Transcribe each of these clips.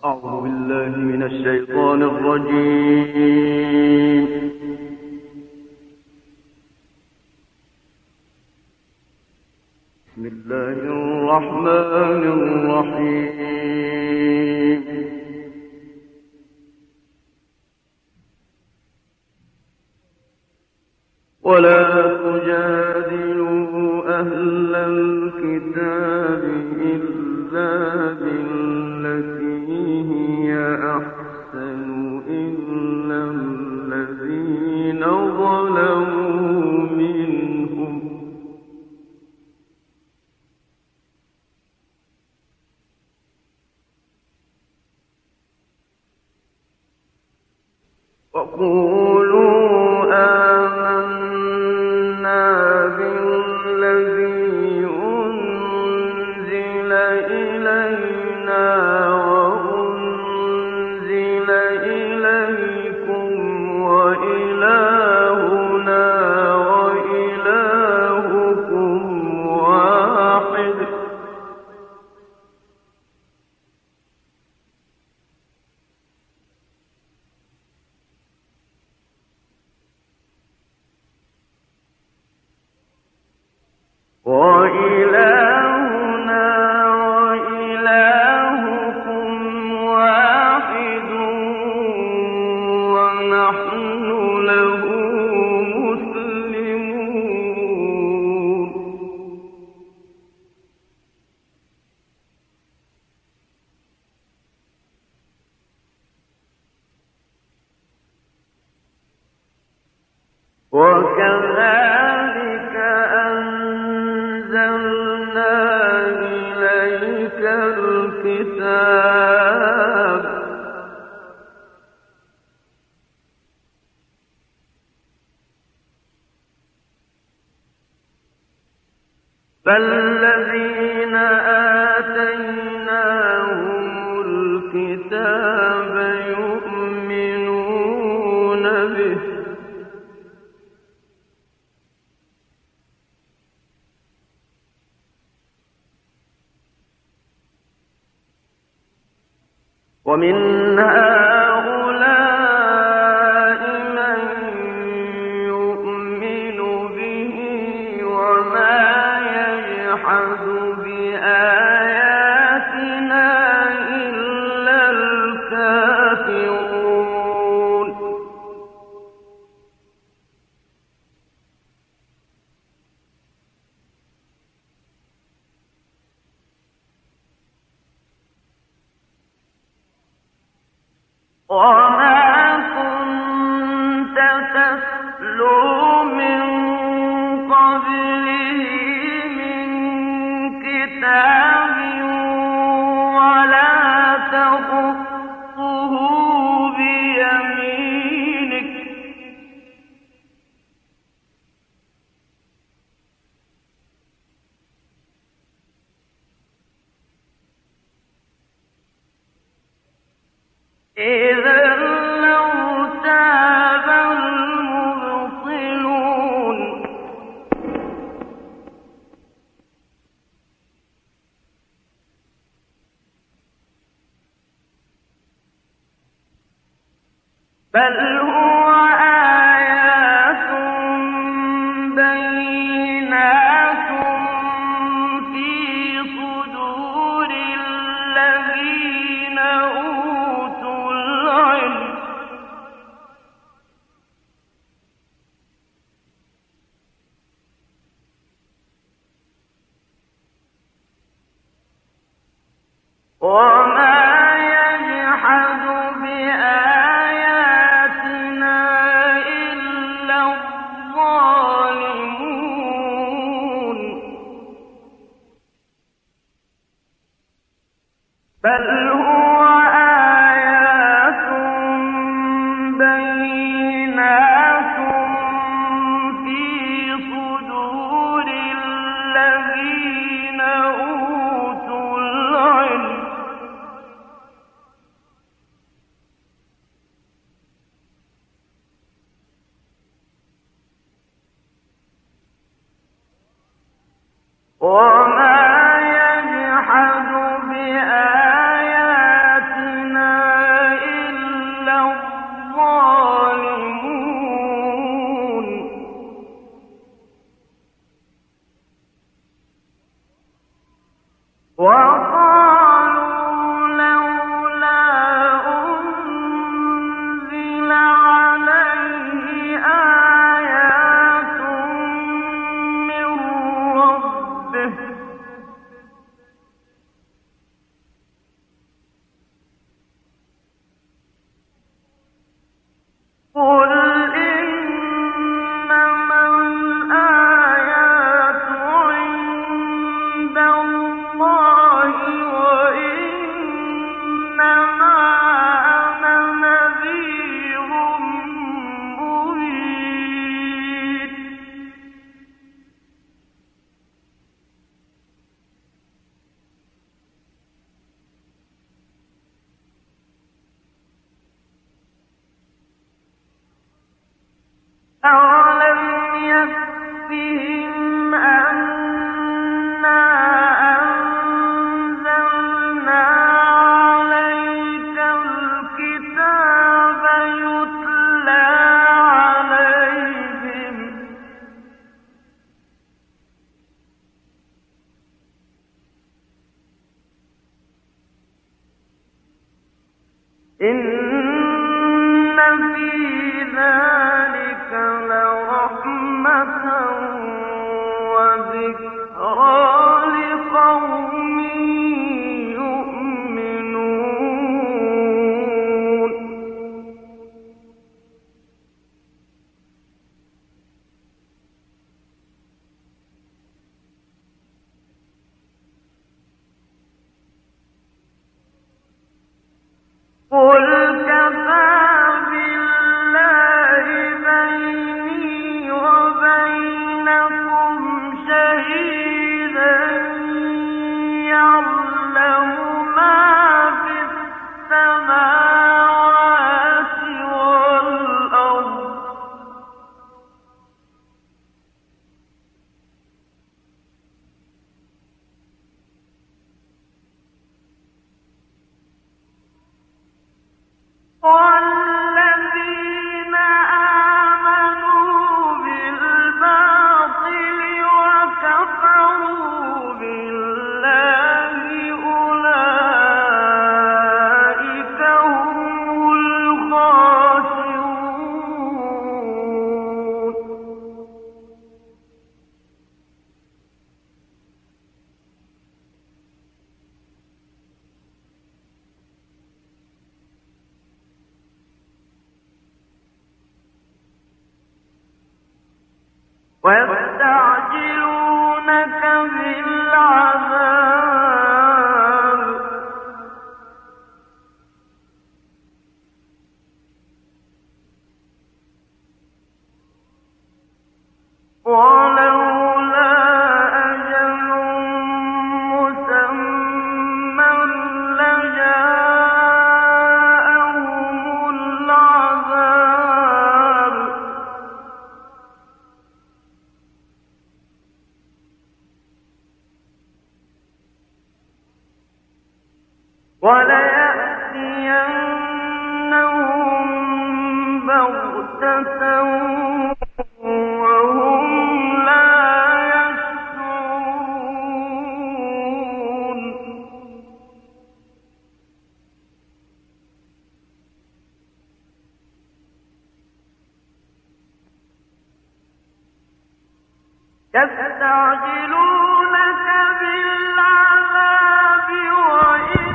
أعوذ بالله من الشيطان الرجيم. بسم الله الرحمن الرحيم. ولا تجادلوا أهل الكتاب إلا بالتي هي أحسن إلا الذين ظلموا منهم وقولوا آمنا بالذي أنزل إلينا وأنزل إليكم وإلهنا وإلهكم واحد ونحن له مسلمون. وكذلك أنزلنا إليك الكتاب فالذين آتيناهم الكتاب يؤمنون به ومن هؤلاء من يؤمن به وما يجحد بآياتنا إلا الكافرون. وما كنت تتلو من قبله من كتاب ولا تخطه بيمينك إذا لارتاب المبطلون. بل هو آيات بينات في صدور الذين أوتوا العلم وما يجحد بآياتنا إلا الظالمون. بل هو آيات بينات في صدور الذين أوتوا العلم وما يجحد بآياتنا إن في ذلك لرحمة وذكرى لقوم يؤمنون. قل كفى بالله بيني وبينكم شهيدا يعلم ما في السماوات والأرض والذين آمنوا بالباطل وكفروا بالله أولئك هم الخاسرون. ويستعجلونك بالعذاب ولولا أجل مسمى لجاءهم العذاب وليأتينهم بغتة وهم لا يشعرون. يستعجلونك بالعذاب وإن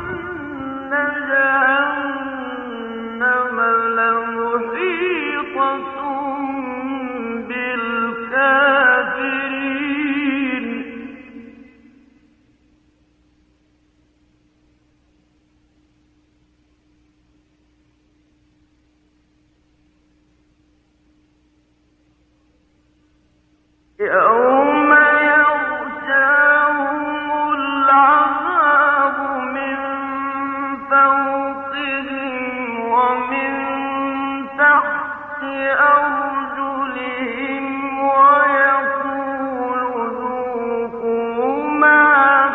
جهنم لمحيطة بالكافرين. يوم يغشاهم العذاب من فوقهم ومن تحت أرجلهم ويقول ذوقوا ما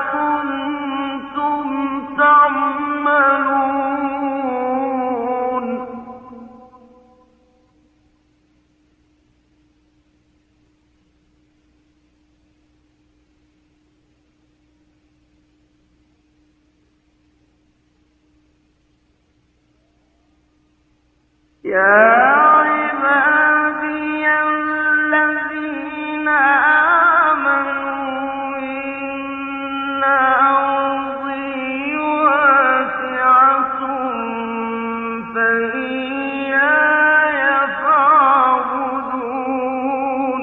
كنتم تعملون. يا عبادي الذين آمنوا إن أرضي واسعة فإياي فاعبدون.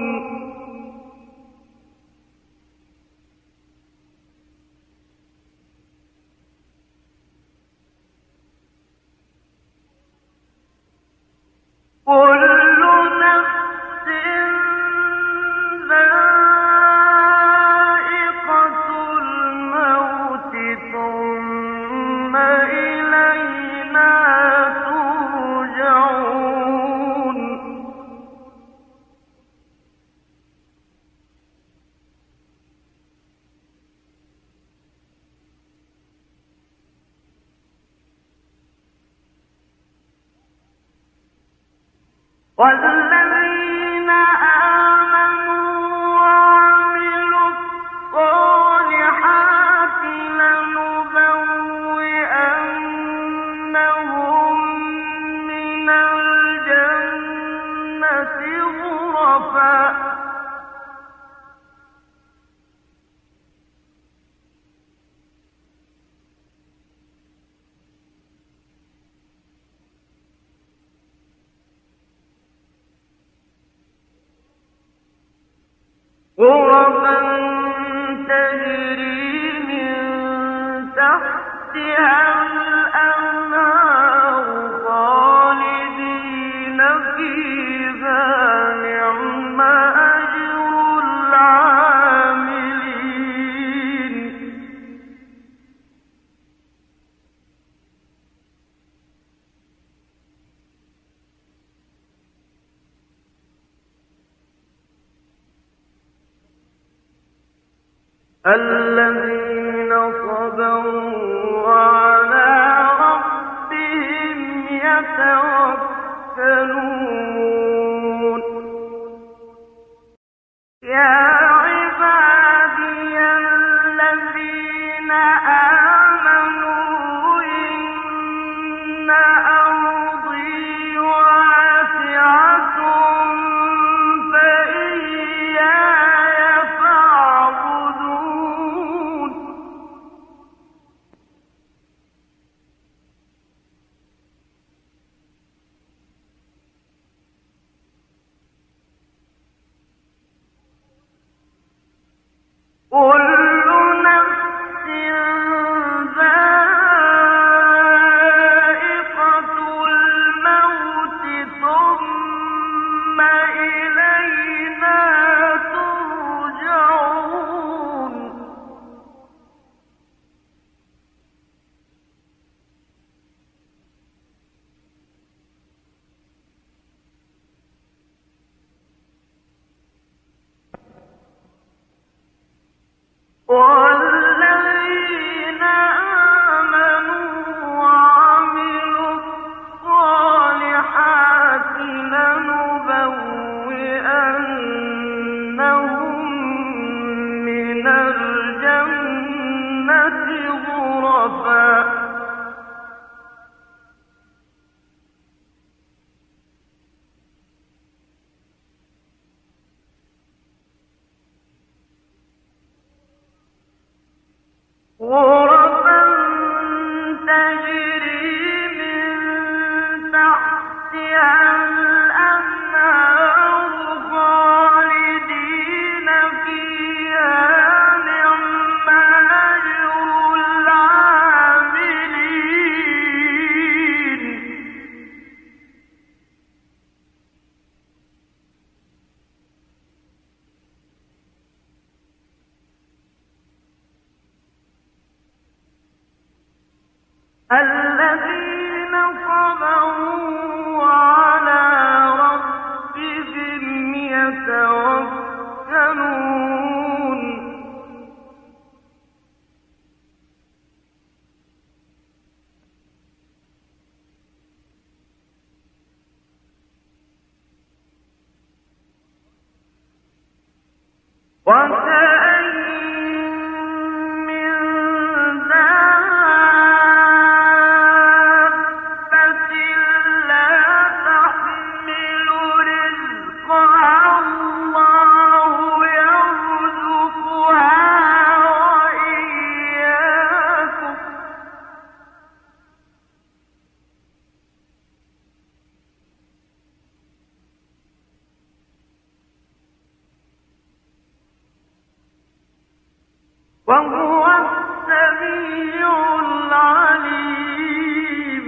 كل نفس ذائقة الموت ثم إلينا ترجعون. والذين آمنوا وعملوا الصالحات لنبوئنهم غرفا تجري من تحتها الأنهار خالدين فيها نعم أجر العاملين الذين صبروا وعلى ربهم يتوكلون يا عبادي الذين آمنوا إن أرضي واسعة فإياي فاعبدون كل نفس ذائقة الموت ثم إلينا ترجعون والذين آمنوا وعملوا الصالحات لنبوئنهم من الجنة غرفا غرفا تجري من تحتها الأنهار خالدين فيها نعم أجر العاملين الذين صبروا وعلى ربهم يتوكلون وكأين من دابة لا تحمل رزقها الله يرزقها وإياكم وهو السميع العليم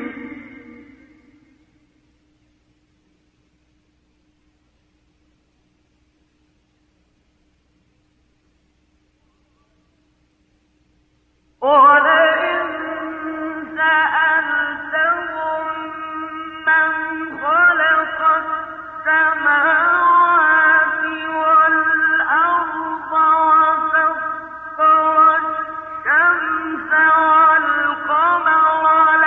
ولئن سألتهم من خلق السماوات والأرض وسخر الشمس والقمر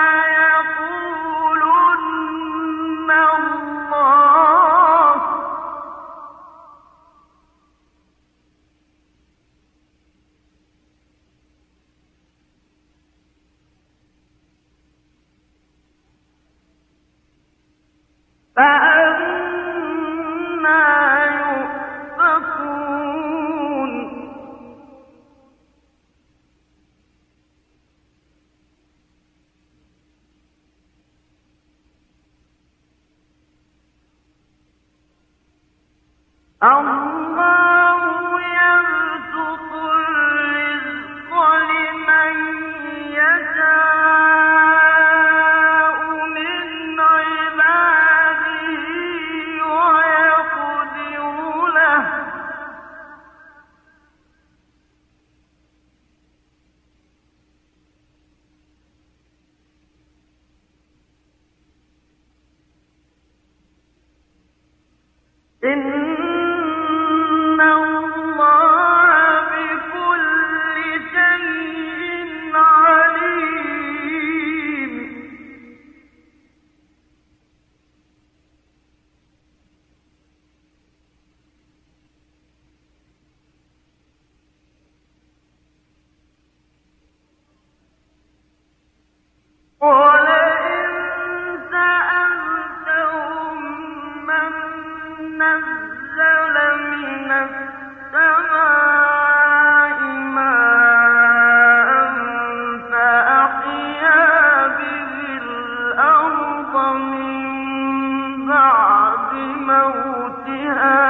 ليقولن الله فأنا يؤفكون الله إن الله بكل شيء عليم. ولئن سألتهم من نزل من السماء ماء فأحيا به الأرض من بعد موتها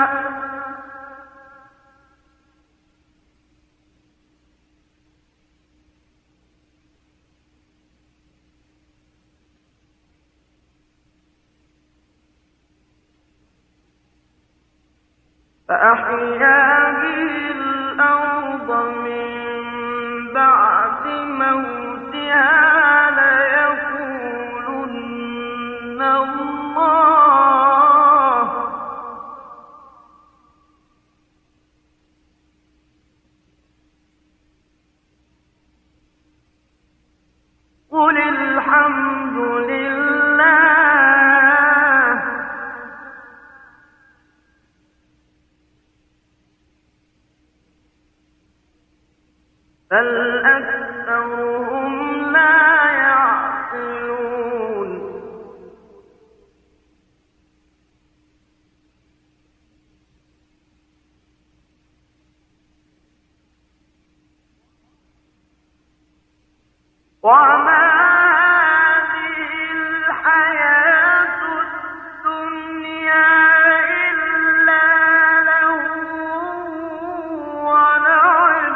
ليقولن الله. قل الحمد لله بل أكثرهم لا يعقلون. وما هذه الحياة الدنيا إلا لهو ولعب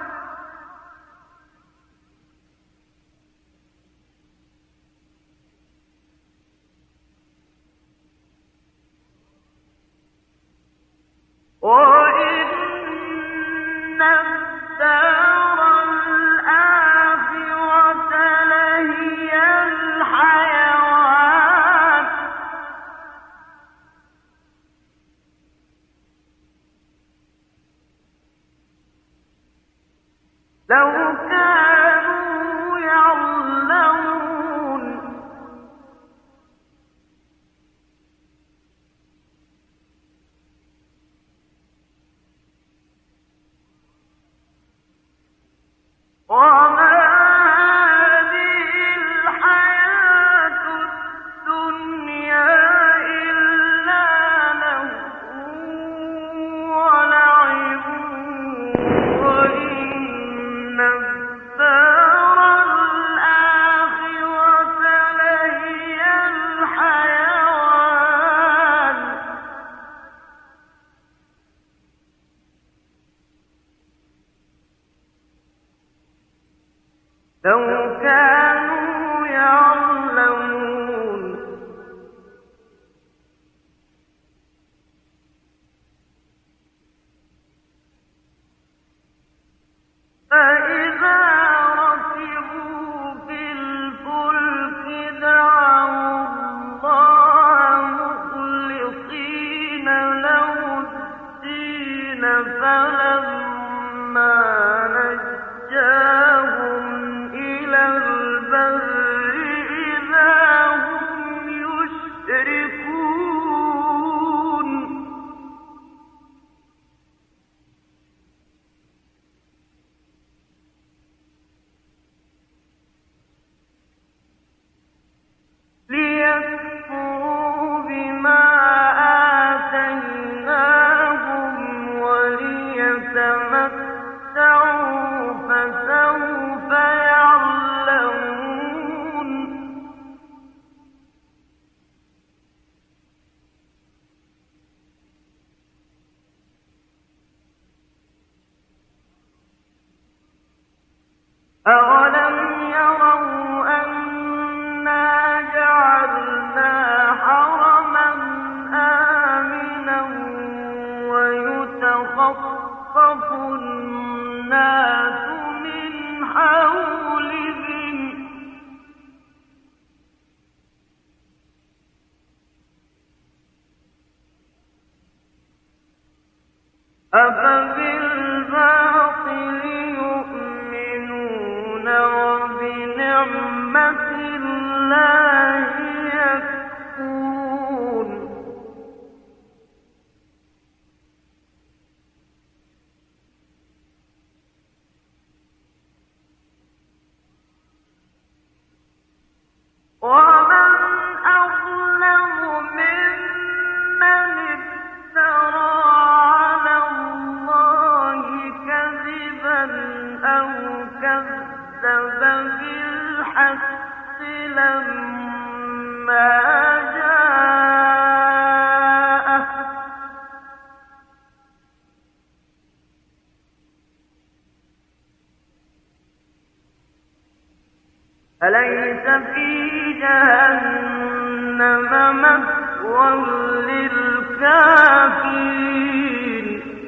وإن الدار الآخرة لهي الحيوان لو كانوا يعلمون. وما هذه الحياة الدنيا إلا لهو ولعب وإن الدار الآخرة لهي الحيوان لو كانوا يعلمون. فإذا ركبوا في الفلك دعوا الله مخلصين له الدين فلما نجاهم إلى البر إذا هم يشركون. ليكفروا بما آتيناهم وليتمتعوا فسوف يعلمون. أولم يروا أنا جعلنا حرما آمنا ويتخطف الناس من حولهم أفبالباطل يؤمنون وبنعمة الله يكفرون ومن أظلم ممن افترى على الله كذبا أو كذب بالحق لما جاءه أليس في جهنم مثوى للكافرين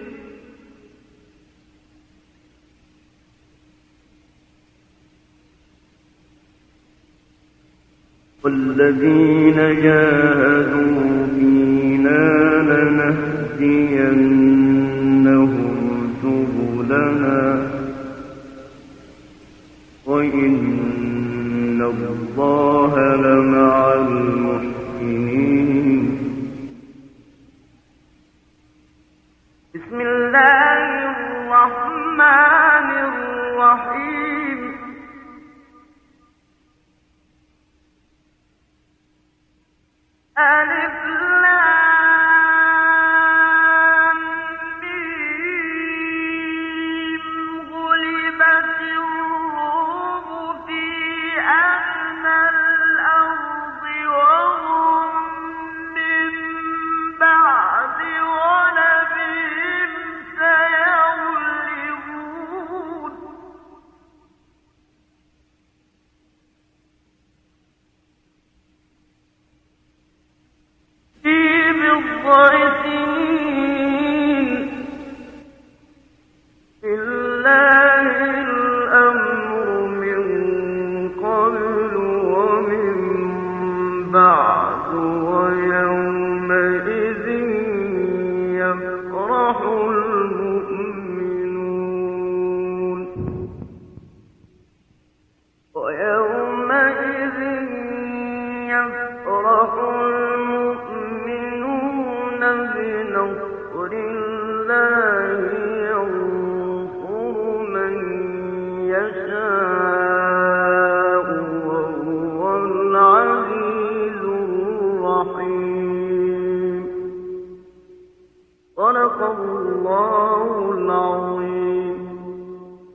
والذين جاهدوا فينا لنهدينهم سبلنا وإن الله لمع المحسنين بسم الله الرحمن الرحيم ألف لام ميم غلبت الروم في أدنى الأرض وهم من بعد غلبهم سيغلبون في بضع سنين لله الأمر من قبل ومن بعد ويومئذ يفرح المؤمنون ويومئذ يفرح المؤمنون بنصر الله ينصر من يشاء وهو العزيز الرحيم صدق الله